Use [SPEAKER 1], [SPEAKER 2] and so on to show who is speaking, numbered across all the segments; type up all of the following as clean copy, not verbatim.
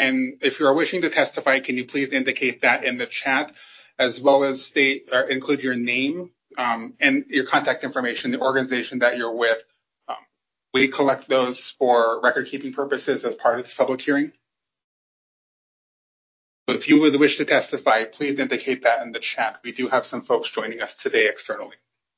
[SPEAKER 1] And if you are wishing to testify, can you please indicate that in the chat, as well as state or include your name and your contact information, the organization that you're with. We collect those for record-keeping purposes as part of this public hearing. So if you would wish to testify, please indicate that in the chat. We do have some folks joining us today externally.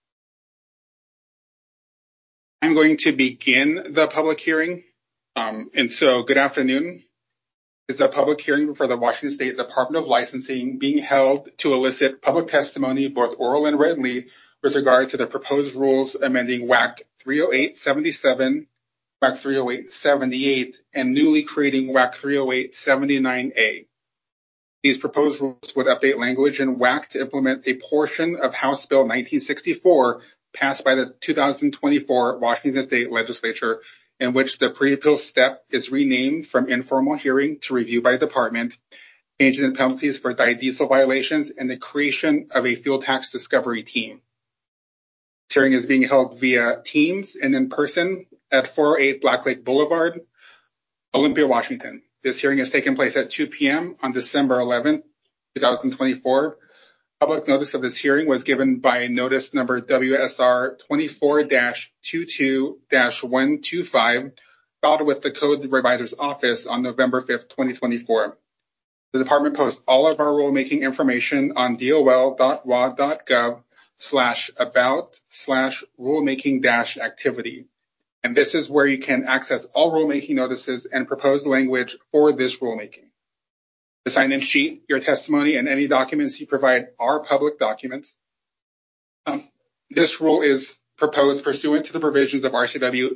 [SPEAKER 1] I'm going to begin the public hearing. And so good afternoon. This is a public hearing for the Washington State Department of Licensing being held to elicit public testimony, both oral and written, with regard to the proposed rules amending WAC 30877, WAC 30878, and newly creating WAC 30879A. These proposed rules would update language in WAC to implement a portion of House Bill 1964 passed by the 2024 Washington State Legislature, in which the pre-appeal step is renamed from informal hearing to review by department, changing the penalties for dyed diesel violations, and the creation of a fuel tax discovery team. This hearing is being held via Teams and in person at 408 Black Lake Boulevard, Olympia, Washington. This hearing has taken place at 2 p.m. on December 11th, 2024. Public notice of this hearing was given by notice number WSR 24-22-125, filed with the Code Revisor's Office on November 5th, 2024. The department posts all of our rulemaking information on dol.wa.gov/about/rulemaking-activity. And this is where you can access all rulemaking notices and proposed language for this rulemaking. The sign-in sheet, your testimony, and any documents you provide are public documents. This rule is proposed pursuant to the provisions of RCW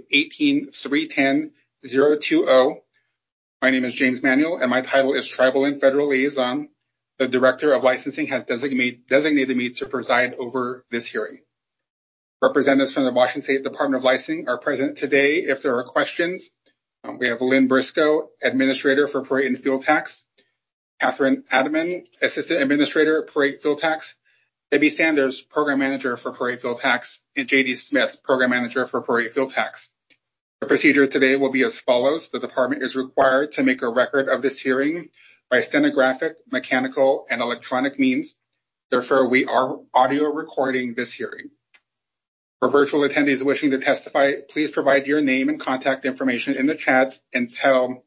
[SPEAKER 1] 18-310-020. My name is James Manuel, and my title is Tribal and Federal Liaison. The Director of Licensing has designated me to preside over this hearing. Representatives from the Washington State Department of Licensing are present today if there are questions. We have Lynn Briscoe, Administrator for Parade and Fuel Tax, Catherine Adaman, Assistant Administrator, Parade Fuel Tax, Debbie Sanders, Program Manager for Parade Fuel Tax, and J.D. Smith, Program Manager for Parade Fuel Tax. The procedure today will be as follows. The department is required to make a record of this hearing by stenographic, mechanical, and electronic means. Therefore, we are audio recording this hearing. For virtual attendees wishing to testify, please provide your name and contact information in the chat and to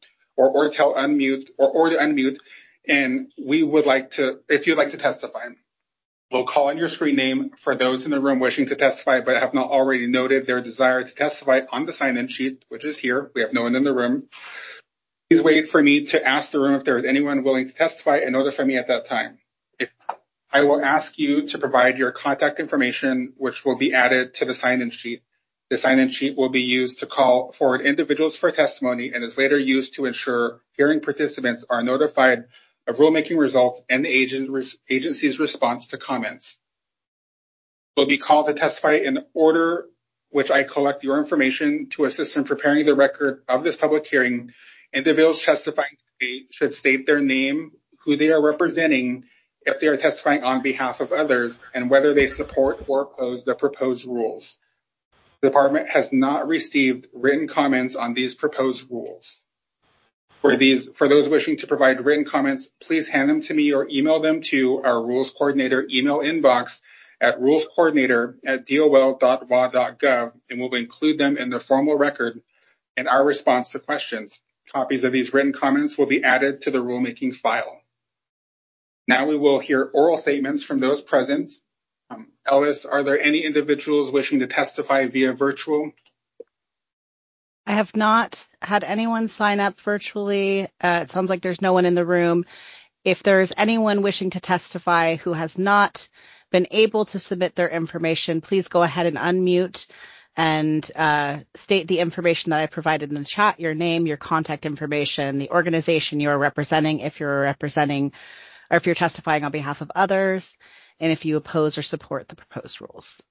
[SPEAKER 1] unmute. And we would like to, if you'd like to testify, we'll call on your screen name for those in the room wishing to testify but have not already noted their desire to testify on the sign-in sheet, which is here. We have no one in the room. Please wait for me to ask the room if there is anyone willing to testify and notify me at that time. I will ask you to provide your contact information, which will be added to the sign-in sheet. The sign-in sheet will be used to call forward individuals for testimony and is later used to ensure hearing participants are notified of rulemaking results and the agency's response to comments. Will be called to testify in order which I collect your information to assist in preparing the record of this public hearing. Individuals testifying today should state their name, who they are representing, if they are testifying on behalf of others, and whether they support or oppose the proposed rules. The department has not received written comments on these proposed rules. For those wishing to provide written comments, please hand them to me or email them to our Rules Coordinator email inbox at rulescoordinator@dol.wa.gov, and we'll include them in the formal record and our response to questions. Copies of these written comments will be added to the rulemaking file. Now we will hear oral statements from those present. Ellis, are there any individuals wishing to testify via virtual?
[SPEAKER 2] I have not had anyone sign up virtually. It sounds like there's no one in the room. If there's anyone wishing to testify who has not been able to submit their information, please go ahead and unmute and state the information that I provided in the chat, your name, your contact information, the organization you are representing, if you're representing or if you're testifying on behalf of others, and if you oppose or support the proposed rules.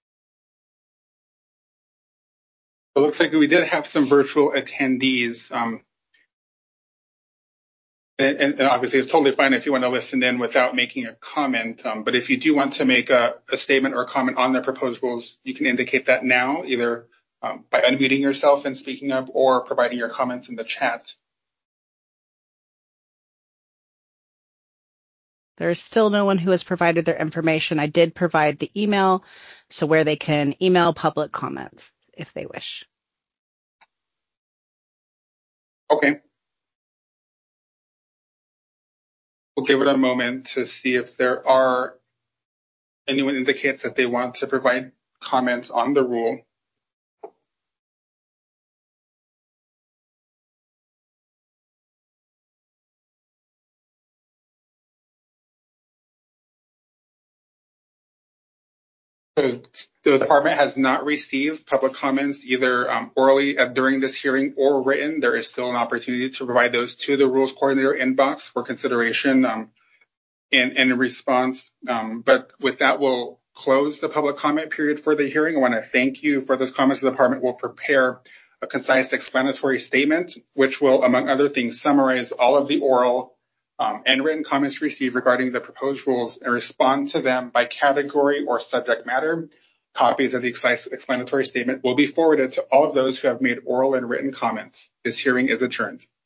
[SPEAKER 1] It looks like we did have some virtual attendees. And obviously it's totally fine if you want to listen in without making a comment. But if you do want to make a statement or a comment on the proposed rules, you can indicate that now, either by unmuting yourself and speaking up or providing your comments in the chat.
[SPEAKER 2] There's still no one who has provided their information. I did provide the email, so where they can email public comments if they wish.
[SPEAKER 1] Okay. We'll give it a moment to see if there are anyone indicates that they want to provide comments on the rule. So the department has not received public comments either orally during this hearing or written. There is still an opportunity to provide those to the rules coordinator inbox for consideration and in response. But with that, we'll close the public comment period for the hearing. I want to thank you for those comments. The department will prepare a concise explanatory statement, which will, among other things, summarize all of the oral and written comments received regarding the proposed rules and respond to them by category or subject matter. Copies of the explanatory statement will be forwarded to all of those who have made oral and written comments. This hearing is adjourned.